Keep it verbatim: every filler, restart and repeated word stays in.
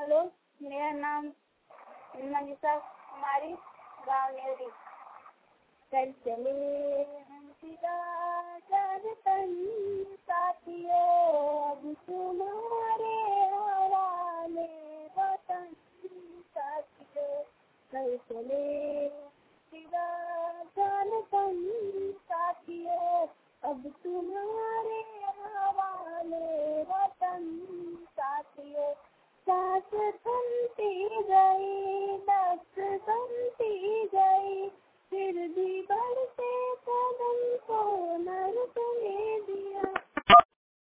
Hello, मेरा नाम मंजिशा कुमारी, गाँव नेवरी। चल चले हम फिदा कर तन साथियों, अब तुम्हारे हवाले वतन साथियों। चल चले फिदा कर तन साथियों, अब तुम्हारे हवाले वतन साथियों। सांस थमती गई, नस थमती गई, फिर भी बढ़ते कदम को न रुकने दिया।